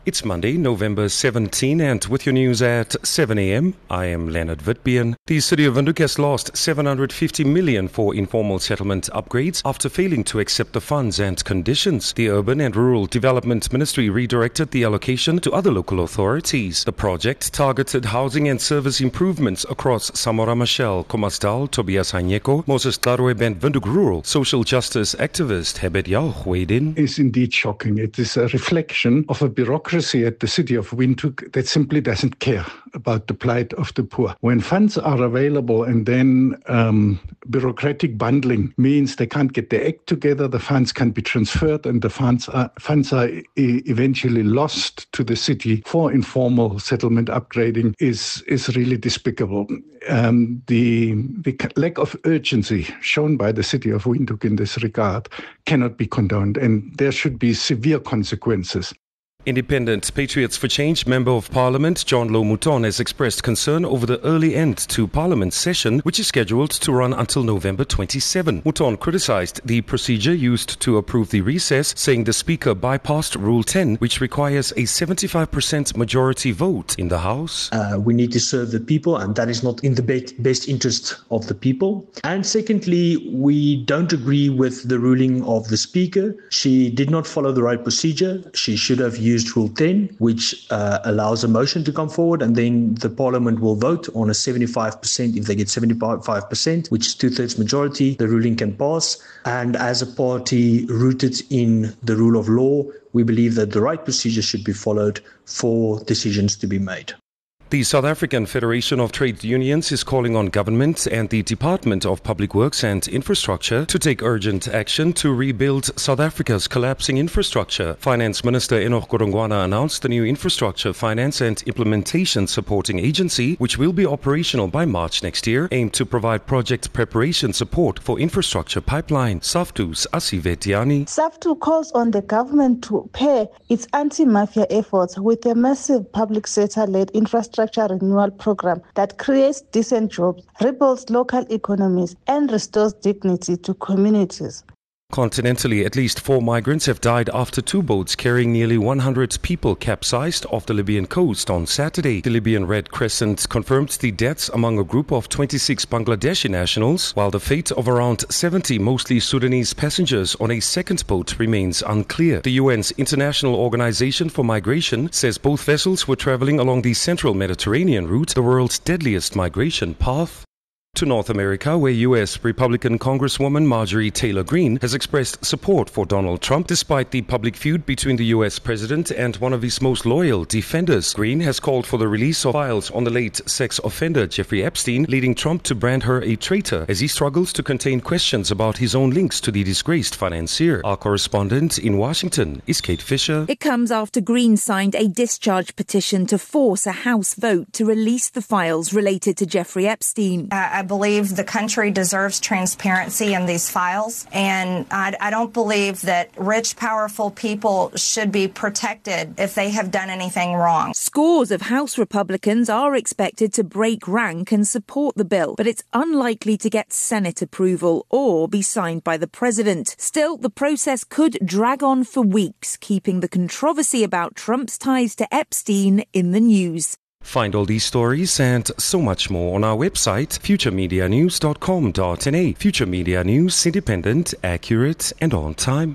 It's Monday, November 17, and with your news at 7 a.m., I am Leonard Witbian. The city of Windhoek has lost 750 million for informal settlement upgrades after failing to accept the funds and conditions. The Urban and Rural Development Ministry redirected the allocation to other local authorities. The project targeted housing and service improvements across Samora Machel, Khomasdal, Tobias Hanyeko, Moses Darweb and Windhoek Rural. Social justice activist Herbert Jauch weighed in. It's indeed shocking. It is a reflection of a bureaucracy at the city of Windhoek that simply doesn't care about the plight of the poor. When funds are available and then bureaucratic bundling means they can't get their act together, the funds can be transferred and the funds are eventually lost to the city for informal settlement upgrading is really despicable. The lack of urgency shown by the city of Windhoek in this regard cannot be condoned, and there should be severe consequences. Independent Patriots for Change Member of Parliament John Louw Mouton has expressed concern over the early end to Parliament session, which is scheduled to run until November 27. Mouton criticized the procedure used to approve the recess, saying the Speaker bypassed Rule 10, which requires a 75% majority vote in the House. We need to serve the people, and that is not in the best interest of the people. And secondly, we don't agree with the ruling of the Speaker. She did not follow the right procedure. She should have used Rule 10, which allows a motion to come forward, and then the Parliament will vote on a 75%. If they get 75%, which is two-thirds majority, the ruling can pass. And as a party rooted in the rule of law, we believe that the right procedure should be followed for decisions to be made. The South African Federation of Trade Unions is calling on government and the Department of Public Works and Infrastructure to take urgent action to rebuild South Africa's collapsing infrastructure. Finance Minister Enoch Godongwana announced the new Infrastructure Finance and Implementation Supporting Agency, which will be operational by March next year, aimed to provide project preparation support for infrastructure pipeline. SAFTU's Asivetiani. SAFTU calls on the government to pair its anti-mafia efforts with a massive public sector-led infrastructure renewal program that creates decent jobs, rebuilds local economies, and restores dignity to communities. Continentally, at least 4 migrants have died after 2 boats carrying nearly 100 people capsized off the Libyan coast on Saturday. The Libyan Red Crescent confirmed the deaths among a group of 26 Bangladeshi nationals, while the fate of around 70 mostly Sudanese passengers on a second boat remains unclear. The UN's International Organization for Migration says both vessels were traveling along the central Mediterranean route, the world's deadliest migration path. To North America, where U.S. Republican Congresswoman Marjorie Taylor Greene has expressed support for Donald Trump despite the public feud between the U.S. president and one of his most loyal defenders. Greene has called for the release of files on the late sex offender Jeffrey Epstein, leading Trump to brand her a traitor as he struggles to contain questions about his own links to the disgraced financier. Our correspondent in Washington is Kate Fisher. It comes after Greene signed a discharge petition to force a House vote to release the files related to Jeffrey Epstein. I believe the country deserves transparency in these files, and I don't believe that rich, powerful people should be protected if they have done anything wrong. Scores of House Republicans are expected to break rank and support the bill, but it's unlikely to get Senate approval or be signed by the president. Still, the process could drag on for weeks, keeping the controversy about Trump's ties to Epstein in the news. Find all these stories and so much more on our website, futuremedianews.com.na. Future Media News, independent, accurate and on time.